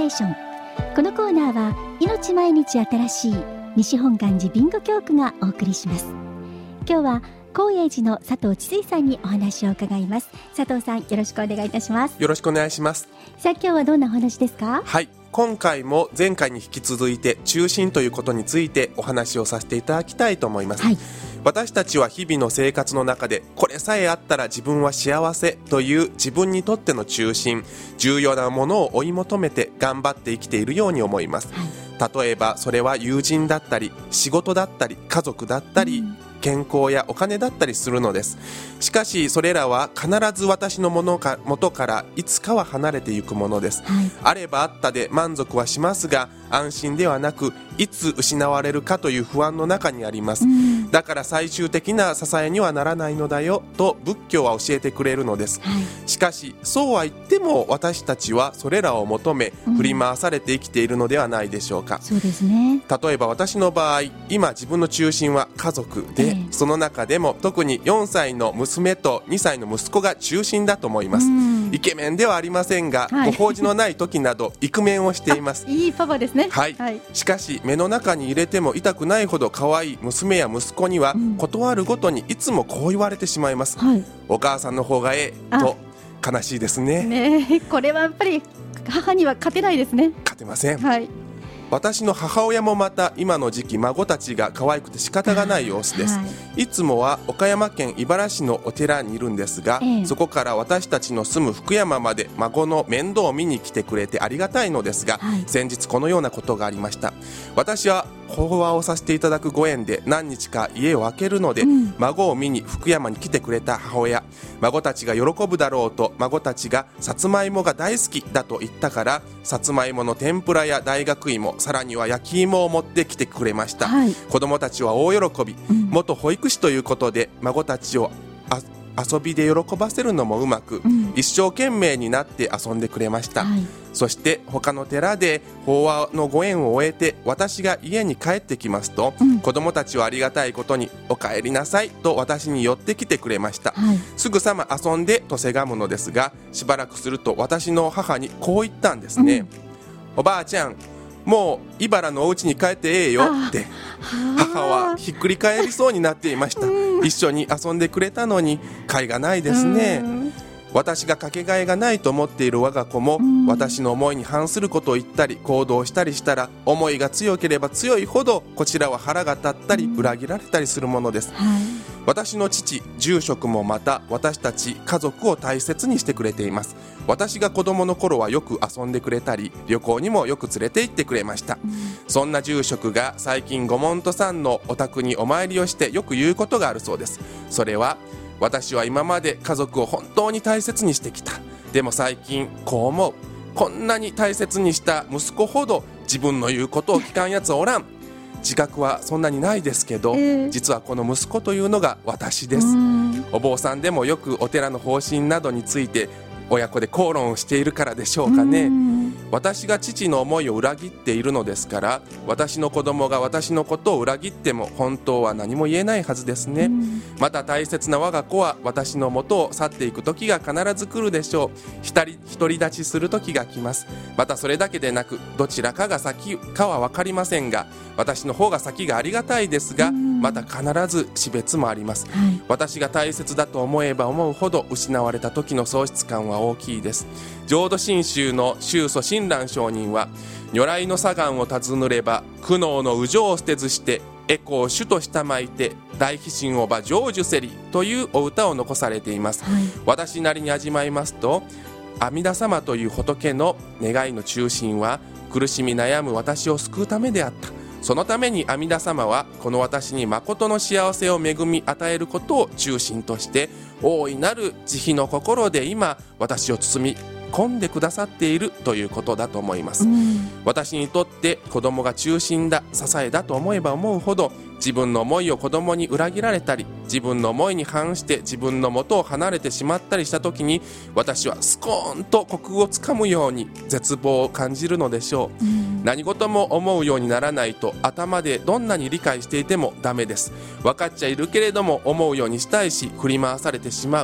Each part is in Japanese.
ーション。このコーナーは命毎日新しい西本願寺ビンゴ教区がお送りします。今日は高栄寺の佐藤千水さんにお話を伺います。佐藤さん、よろしくお願いいたします。 よろしくお願いします。 さあ、今日はどんなお話ですか？ はい、今回も前回に引き続いて中心ということについてお話をさせていただきたいと思います。はい、私たちは日々の生活の中でこれさえあったら自分は幸せという自分にとっての中心、重要なものを追い求めて頑張って生きているように思います。はい、例えばそれは友人だったり仕事だったり家族だったり、健康やお金だったりするのです。しかしそれらは必ず私の元からいつかは離れていくものです。はい、あればあったで満足はしますが安心ではなくいつ失われるかという不安の中にあります。だから最終的な支えにはならないのだよと仏教は教えてくれるのです。はい、しかしそうは言っても私たちはそれらを求め振り回されて生きているのではないでしょうか。 そうですね。例えば私の場合、今自分の中心は家族で、その中でも特に4歳の娘と2歳の息子が中心だと思います。イケメンではありませんが、ご法事のない時などイクメンをしています。 いいパパですね。 はい。しかし目の中に入れても痛くないほど可愛い娘や息子には、断るごとにいつもこう言われてしまいます。はい、お母さんの方がええと。悲しいですね。 これはやっぱり母には勝てないですね。 勝てません。 はい、 私の母親もまた今の時期孫たちが可愛くて仕方がない様子です。いつもは岡山県井原市のお寺にいるんですが、そこから私たちの住む福山まで孫の面倒を見に来てくれてありがたいのですが、先日このようなことがありました。私は法話をさせていただくご縁で何日か家を空けるので、孫を見に福山に来てくれた母親、孫たちが喜ぶだろうと孫たちがさつまいもが大好きだと言ったからさつまいもの天ぷらや大学芋、さらには焼き芋を持ってきてくれました。子供たちは大喜び、元保育士ということで孫たちを遊びで喜ばせるのもうまく、一生懸命になって遊んでくれました。そして他の寺で法話のご縁を終えて私が家に帰ってきますと、子供たちはありがたいことにお帰りなさいと私に寄ってきてくれました。すぐさま遊んでとせがむのですが、しばらくすると私の母にこう言ったんですね。おばあちゃん、もう茨のお家に帰ってええよって。母はひっくり返りそうになっていました。一緒に遊んでくれたのに甲斐がないですね。私がかけがえがないと思っている我が子も、私の思いに反することを言ったり行動したりしたら、思いが強ければ強いほどこちらは腹が立ったり裏切られたりするものです。私の父、住職もまた私たち家族を大切にしてくれています。私が子供の頃はよく遊んでくれたり旅行にもよく連れて行ってくれました。そんな住職が最近ご門徒さんのお宅にお参りをしてよく言うことがあるそうです。それは、私は今まで家族を本当に大切にしてきた。でも最近こう思う。こんなに大切にした息子ほど自分の言うことを聞かんやつはおらん。自覚はそんなにないですけど、実はこの息子というのが私です。お坊さんでもよくお寺の方針などについて親子で口論をしているからでしょうかね。私が父の思いを裏切っているのですから、私の子供が私のことを裏切っても本当は何も言えないはずですね。また大切な我が子は私の元を去っていく時が必ず来るでしょう。独り立ちする時が来ます。またそれだけでなく、どちらかが先かは分かりませんが、私の方が先がありがたいですが、また必ず死別もあります。私が大切だと思えば思うほど失われた時の喪失感は大きいです。浄土真宗の宗祖親鸞上人は、如来の左岸を尋ねれば苦悩の右情を捨てずしてエコを主としたまいて大悲心をば成就せりというお歌を残されています。私なりに味わいますと、阿弥陀様という仏の願いの中心は苦しみ悩む私を救うためであった。そのために阿弥陀様はこの私に誠の幸せを恵み与えることを中心として、大いなる慈悲の心で今私を包み込んでくださっているということだと思います。私にとって子供が中心だ、支えだと思えば思うほど、自分の思いを子供に裏切られたり、自分の思いに反して自分の元を離れてしまったりした時に、私はスコーンと虚空をつかむように絶望を感じるのでしょう。何事も思うようにならないと頭でどんなに理解していてもダメです。分かっちゃいるけれども思うようにしたいし振り回されてしまう。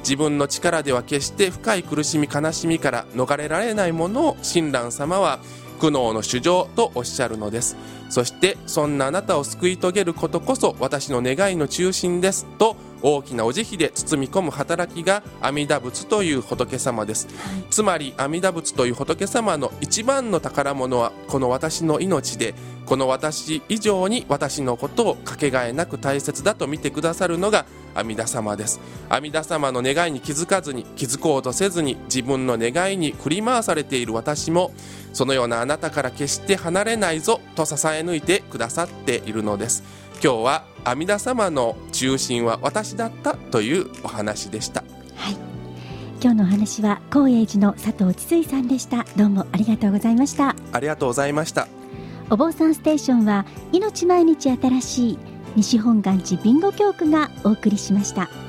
自分の力では決して深い苦しみ悲しみから逃れられないものを親鸞様は苦悩の主情とおっしゃるのです。そしてそんなあなたを救い遂げることこそ私の願いの中心ですと大きなお慈悲で包み込む働きが阿弥陀仏という仏様です、つまり阿弥陀仏という仏様の一番の宝物はこの私の命で、この私以上に私のことをかけがえなく大切だと見てくださるのが阿弥陀様です。阿弥陀様の願いに気づかずに気づこうとせずに自分の願いに振り回されている私もそのようなあなたから決して離れないぞと支え抜いてくださっているのです。今日は阿弥陀様の中心は私だったというお話でした。 はい、今日のお話は高栄寺の佐藤千水さんでした。どうもありがとうございました。 ありがとうございました。 お坊さんステーションは命毎日新しい西本願寺備後教区がお送りしました。